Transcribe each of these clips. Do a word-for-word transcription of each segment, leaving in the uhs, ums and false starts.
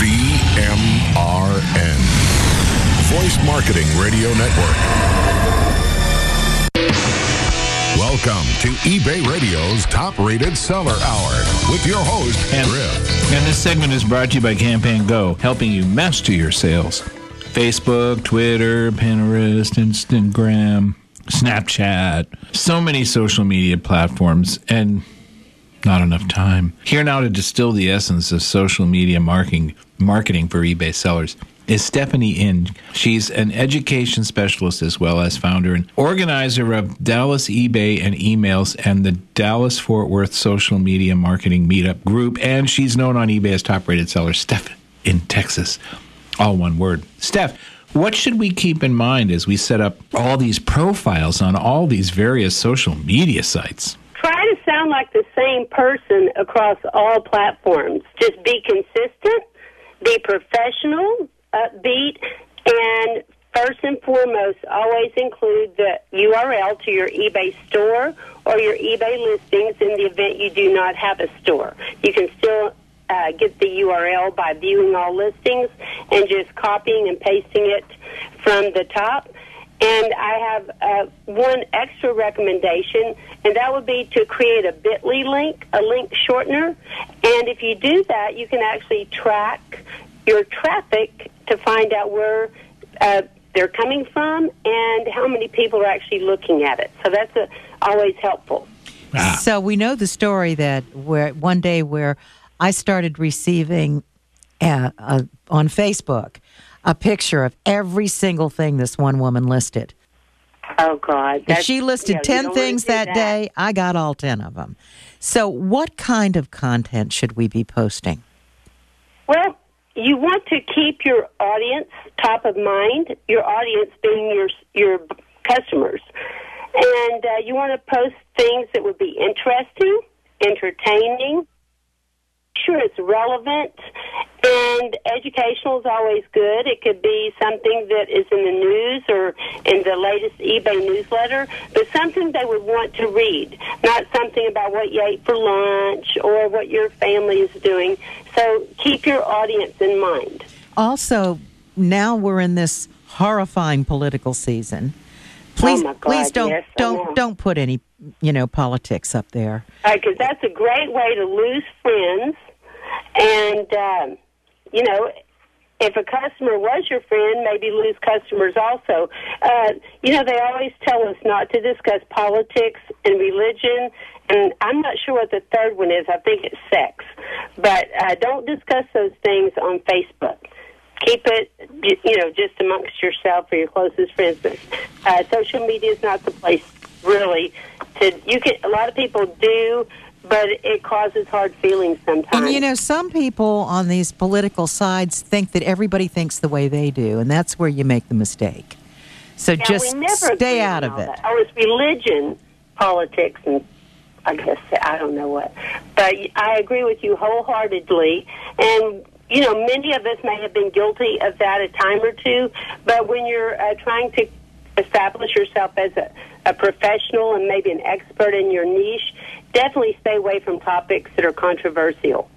V M R N, Voice Marketing Radio Network. Welcome to eBay Radio's top-rated seller hour with your host, and, Griff. And this segment is brought to you by Campaign Go, helping you master your sales. Facebook, Twitter, Pinterest, Instagram, Snapchat, so many social media platforms, and not enough time. Here now to distill the essence of social media marketing, marketing for eBay sellers is Stephanie Inn. She's an education specialist as well as founder and organizer of Dallas eBay and Emails and the Dallas-Fort Worth Social Media Marketing Meetup Group, and she's known on eBay as top-rated seller, Steph in Texas. All one word. Steph, what should we keep in mind as we set up all these profiles on all these various social media sites? Try to sound like the same person across all platforms. Just be consistent, be professional, upbeat, and first and foremost, always include the U R L to your eBay store or your eBay listings in the event you do not have a store. You can still uh, get the U R L by viewing all listings and just copying and pasting it from the top. And I have uh, one extra recommendation, and that would be to create a bit dot L Y link, a link shortener. And if you do that, you can actually track your traffic to find out where uh, they're coming from and how many people are actually looking at it. So that's a, always helpful. Ah. So we know the story that where one day where I started receiving uh, uh, on Facebook a picture of every single thing this one woman listed. Oh, God. If she listed you know, ten you things that, that day, I got all ten of them. So what kind of content should we be posting? Well, you want to keep your audience top of mind, your audience being your your customers. And uh, you want to post things that would be interesting, entertaining, sure it's relevant, and educational is always good. It could be something that is in the news or in the latest eBay newsletter, but something they would want to read, not something about what you ate for lunch or what your family is doing. So keep your audience in mind. Also, now we're in this horrifying political season. Please, oh my God, please don't yes, don't don't put any, you know, politics up there. Because uh, that's a great way to lose friends. And, um, you know, if a customer was your friend, maybe lose customers also. Uh, you know, they always tell us not to discuss politics and religion, and I'm not sure what the third one is. I think it's sex. But uh, don't discuss those things on Facebook. Keep it, you know, just amongst yourself or your closest friends. But uh, social media is not the place, really, to, you can, a lot of people do, but it causes hard feelings sometimes. And, you know, some people on these political sides think that everybody thinks the way they do, and that's where you make the mistake. So yeah, just we never stay out of it. That. Oh, it's religion, politics, and I guess, I don't know what. But I agree with you wholeheartedly. And, you know, many of us may have been guilty of that a time or two, but when you're uh, trying to establish yourself as a, a professional and maybe an expert in your niche, definitely stay away from topics that are controversial.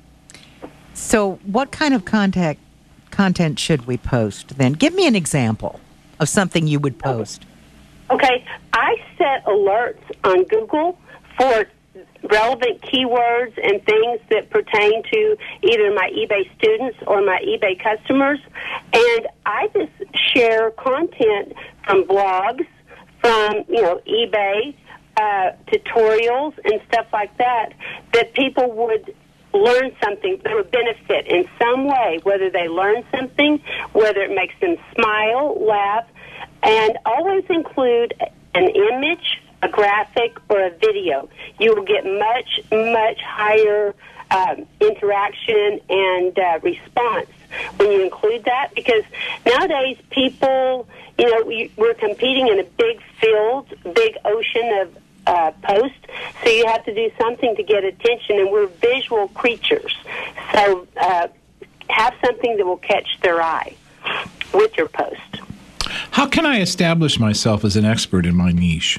So what kind of contact, content should we post then? Give me an example of something you would post. Okay, I set alerts on Google for relevant keywords and things that pertain to either my eBay students or my eBay customers, and I just share content from blogs, from, you know, eBay, uh, tutorials and stuff like that, that people would learn something that would benefit in some way, whether they learn something, whether it makes them smile, laugh, and always include an image, a graphic, or a video. You will get much, much higher um, interaction and uh, response when you include that, because nowadays people, you know, we, we're competing in a big field, big ocean of uh, posts, so you have to do something to get attention, and we're visual creatures. So uh, have something that will catch their eye with your post. How can I establish myself as an expert in my niche?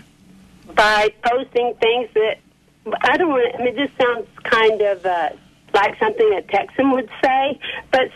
By posting things that, I don't want to, I mean, this sounds kind of uh, like something a Texan would say, but something that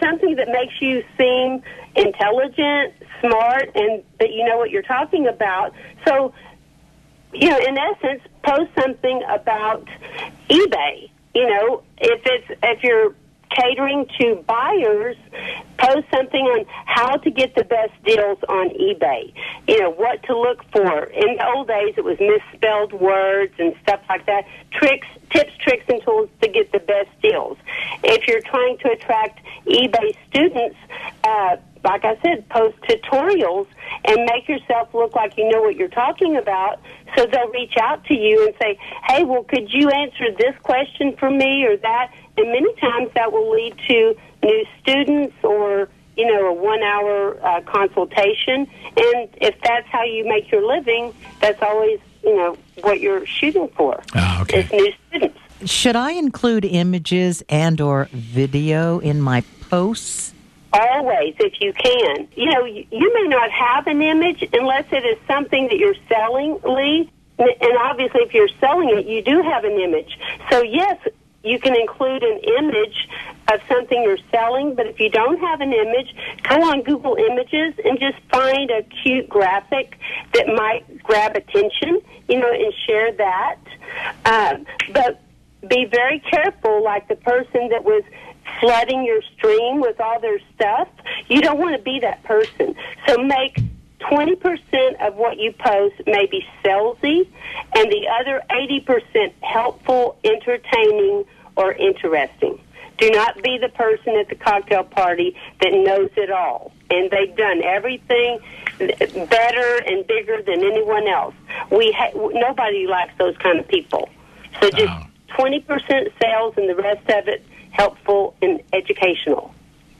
that makes you seem intelligent, smart, and that you know what you're talking about. So, you know, in essence, post something about eBay. You know, if it's if you're catering to buyers, post something on how to get the best deals on eBay. You know, what to look for. In the old days, it was misspelled words and stuff like that. Tricks, tips, tricks, and tools to get the best deals. If you're trying to attract eBay students, uh, like I said, post tutorials and make yourself look like you know what you're talking about, so they'll reach out to you and say, hey, well, could you answer this question for me or that? And many times that will lead to new students or, you know, a one-hour uh, consultation. And if that's how you make your living, that's always, you know, what you're shooting for. Oh, okay. Is new students. Should I include images and or video in my posts? Always, if you can. You know, you, you may not have an image unless it is something that you're selling, Lee. And obviously, if you're selling it, you do have an image. So, yes, you can include an image of something you're selling, but if you don't have an image, go on Google Images and just find a cute graphic that might grab attention, you know, and share that. Um, but be very careful, like the person that was flooding your stream with all their stuff. You don't want to be that person. So make twenty percent of what you post maybe salesy, and the other eighty percent helpful, entertaining, or interesting. Do not be the person at the cocktail party that knows it all, and they've done everything better and bigger than anyone else. We ha- nobody likes those kind of people. So just Oh. twenty percent sales and the rest of it helpful and educational.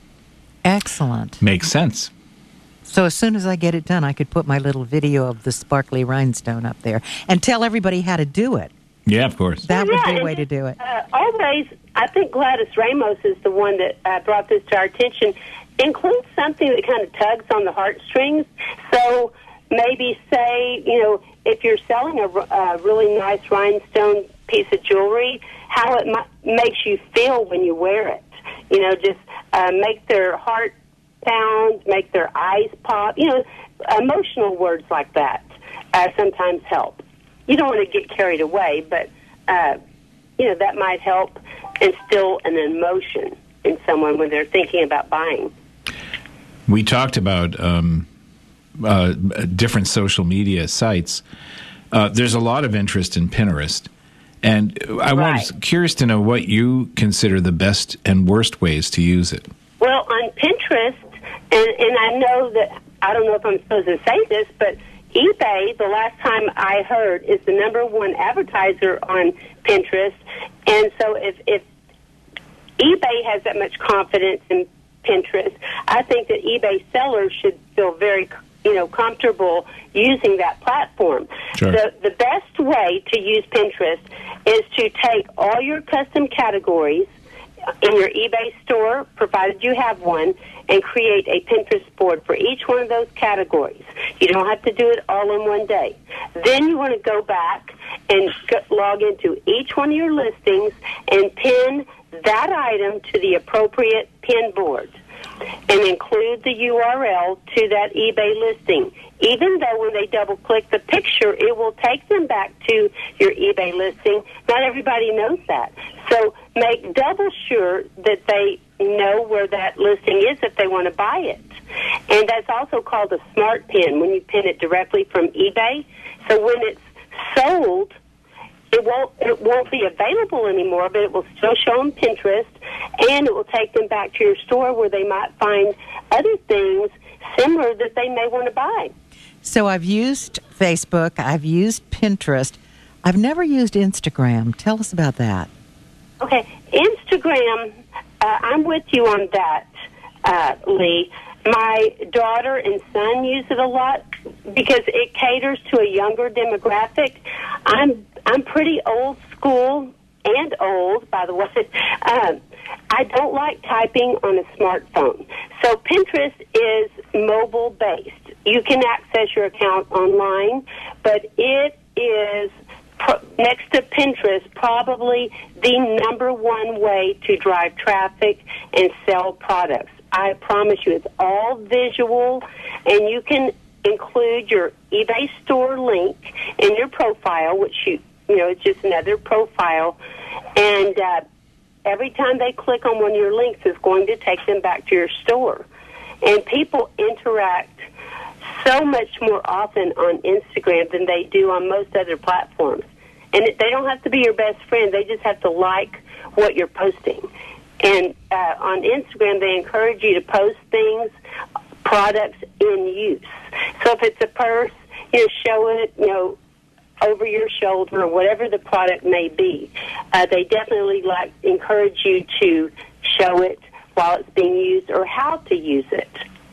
Excellent. Makes sense. So as soon as I get it done, I could put my little video of the sparkly rhinestone up there and tell everybody how to do it. Yeah, of course. That Yeah, would be a and way to do it. Uh, always, I think Gladys Ramos is the one that uh, brought this to our attention. Include something that kind of tugs on the heartstrings. So maybe say, you know, if you're selling a, a really nice rhinestone piece of jewelry, how it mi- makes you feel when you wear it. You know, just uh, make their heart pound, make their eyes pop. You know, emotional words like that uh, sometimes help. You don't want to get carried away, but, uh, you know, that might help instill an emotion in someone when they're thinking about buying. We talked about um, uh, different social media sites. Uh, there's a lot of interest in Pinterest. And I Right. was curious to know what you consider the best and worst ways to use it. Well, on Pinterest, and, and I know that, I don't know if I'm supposed to say this, but eBay, the last time I heard, is the number one advertiser on Pinterest. And so if, if eBay has that much confidence in Pinterest, I think that eBay sellers should feel very, you know, comfortable using that platform. Sure. The, the best way to use Pinterest is to take all your custom categories in your eBay store, provided you have one, and create a Pinterest board for each one of those categories. You don't have to do it all in one day. Then you want to go back and go, log into each one of your listings and pin that item to the appropriate pin board and include the U R L to that eBay listing. Even though when they double-click the picture, it will take them back to your eBay listing. Not everybody knows that. So make double sure that they know where that listing is if they want to buy it. And that's also called a smart pin when you pin it directly from eBay. So when it's sold, it won't it won't be available anymore, but it will still show on Pinterest, and it will take them back to your store where they might find other things similar that they may want to buy. So I've used Facebook. I've used Pinterest. I've never used Instagram. Tell us about that. Okay, Instagram, uh, I'm with you on that, uh, Lee. My daughter and son use it a lot because it caters to a younger demographic. I'm I'm pretty old school and old, by the way. Um, I don't like typing on a smartphone. So Pinterest is mobile-based. You can access your account online, but it is, pro- next to Pinterest, probably the number one way to drive traffic and sell products. I promise you, it's all visual, and you can include your eBay store link in your profile, which you, you know, it's just another profile, and uh, every time they click on one of your links, it's going to take them back to your store. And people interact so much more often on Instagram than they do on most other platforms. And it, they don't have to be your best friend. They just have to like what you're posting. And uh, on Instagram, they encourage you to post things, products in use. So if it's a purse, you know, show it, you know, over your shoulder or whatever the product may be. Uh, they definitely like encourage you to show it while it's being used or how to use it.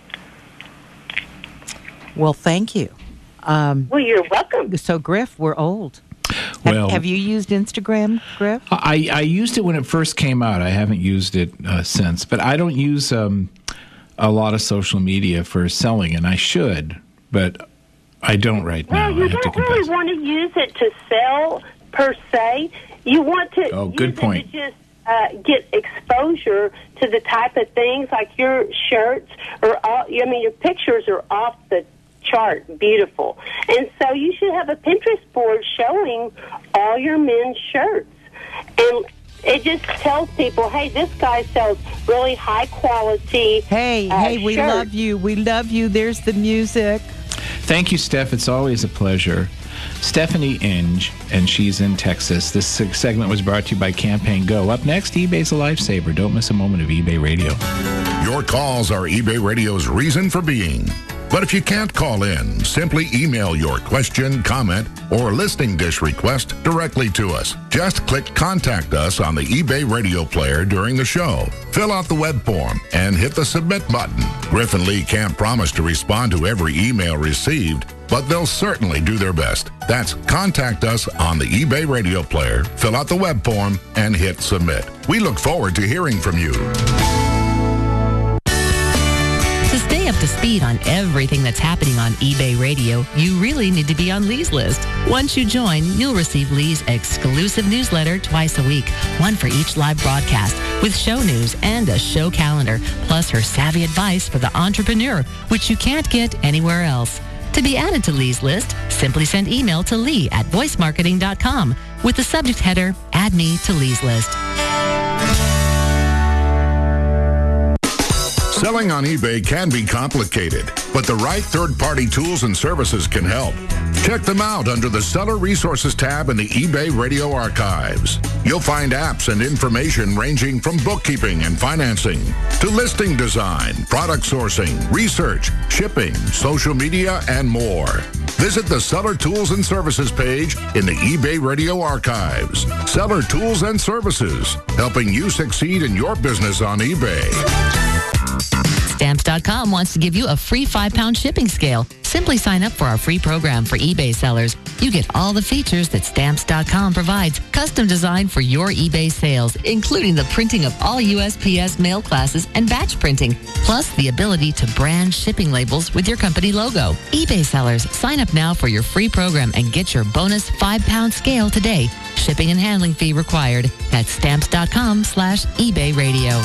Well, thank you. Um, well, you're welcome. So, Griff, we're old. Well, have, have you used Instagram, Griff? I, I used it when it first came out. I haven't used it uh, since. But I don't use um, a lot of social media for selling, and I should, but I don't right now. Well, you I have don't to really want to use it to sell, per se. You want to oh, use good point. it to just uh, get exposure to the type of things like your shirts or all, I mean, your pictures are off the chart, beautiful. And so you should have a Pinterest board showing all your men's shirts. And it just tells people, hey, this guy sells really high quality Hey, uh, hey, we shirts. love you. We love you. There's the music. Thank you, Steph. It's always a pleasure. Stephanie Inge, and she's in Texas. This segment was brought to you by Campaign Go. Up next, eBay's a lifesaver. Don't miss a moment of eBay Radio. Your calls are eBay Radio's reason for being. But if you can't call in, simply email your question, comment, or listing dish request directly to us. Just click Contact Us on the eBay Radio player during the show. Fill out the web form and hit the Submit button. Griff and Lee can't promise to respond to every email received, but they'll certainly do their best. That's Contact Us on the eBay Radio player, fill out the web form, and hit Submit. We look forward to hearing from you. To stay up to speed on everything that's happening on eBay Radio, you really need to be on Lee's list. Once you join, you'll receive Lee's exclusive newsletter twice a week, one for each live broadcast, with show news and a show calendar, plus her savvy advice for the entrepreneur, which you can't get anywhere else. To be added to Lee's list, simply send email to Lee at voice marketing dot com with the subject header, Add Me to Lee's List. Selling on eBay can be complicated, but the right third-party tools and services can help. Check them out under the Seller Resources tab in the eBay Radio Archives. You'll find apps and information ranging from bookkeeping and financing to listing design, product sourcing, research, shipping, social media, and more. Visit the Seller Tools and Services page in the eBay Radio Archives. Seller Tools and Services, helping you succeed in your business on eBay. Stamps dot com wants to give you a free five-pound shipping scale. Simply sign up for our free program for eBay sellers. You get all the features that Stamps dot com provides, custom designed for your eBay sales, including the printing of all U S P S mail classes and batch printing, plus the ability to brand shipping labels with your company logo. eBay sellers, sign up now for your free program and get your bonus five-pound scale today. Shipping and handling fee required. That's Stamps dot com slash eBay radio.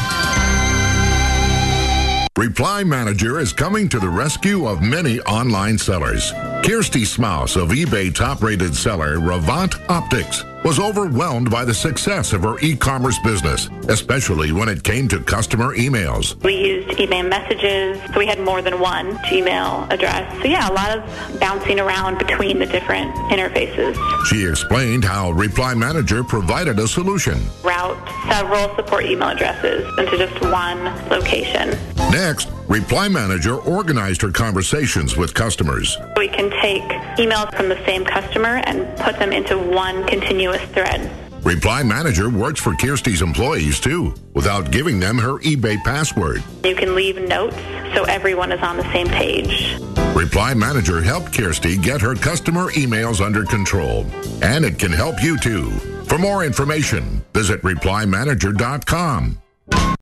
Reply Manager is coming to the rescue of many online sellers. Kirsty Smouse of eBay top-rated seller Revant Optics was overwhelmed by the success of her e-commerce business, especially when it came to customer emails. We used eBay messages, so we had more than one Gmail address. So yeah, a lot of bouncing around between the different interfaces. She explained how Reply Manager provided a solution. Route several support email addresses into just one location. Next, Reply Manager organized her conversations with customers. We can take emails from the same customer and put them into one continuous thread. Reply Manager works for Kirsty's employees, too, without giving them her eBay password. You can leave notes so everyone is on the same page. Reply Manager helped Kirsty get her customer emails under control, and it can help you, too. For more information, visit reply manager dot com.